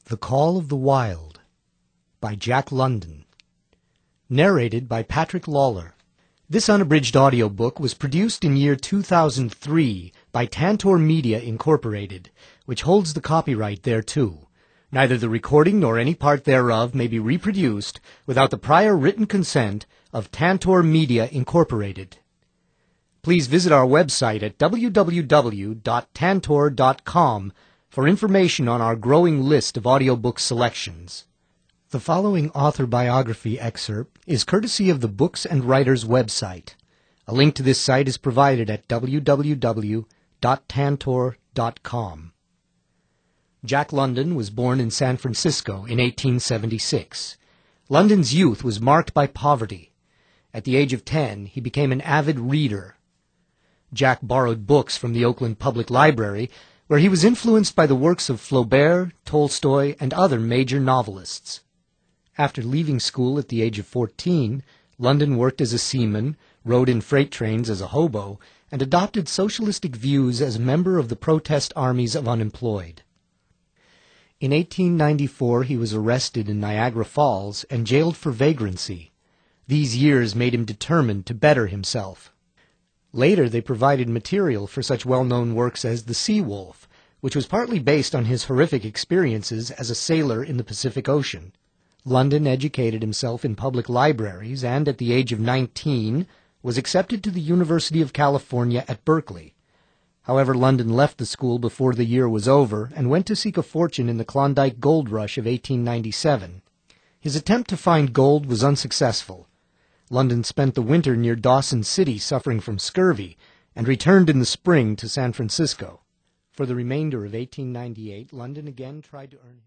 The Call of the Wild by Jack London. Narrated by Patrick Lawler. This unabridged audiobook was produced in year 2003 by Tantor Media Incorporated, which holds the copyright thereto. Neither the recording nor any part thereof may be reproduced without the prior written consent of Tantor Media Incorporated. Please visit our website at www.tantor.com for information on our growing list of audiobook selections. The following author biography excerpt is courtesy of the Books and Writers website. A link to this site is provided at www.tantor.com. Jack London was born in San Francisco in 1876. London's youth was marked by poverty. At the age of 10, he became an avid reader. Jack borrowed books from the Oakland Public Library, where he was influenced by the works of Flaubert, Tolstoy, and other major novelists. After leaving school at the age of 14, London worked as a seaman, rode in freight trains as a hobo, and adopted socialistic views as a member of the protest armies of unemployed. In 1894, he was arrested in Niagara Falls and jailed for vagrancy. These years made him determined to better himself. Later, they provided material for such well-known works as The Sea Wolf, which was partly based on his horrific experiences as a sailor in the Pacific Ocean. London educated himself in public libraries and, at the age of 19, was accepted to the University of California at Berkeley. However, London left the school before the year was over and went to seek a fortune in the Klondike gold rush of 1897. His attempt to find gold was unsuccessful. London spent the winter near Dawson City suffering from scurvy and returned in the spring to San Francisco. For the remainder of 1898, London again tried to earn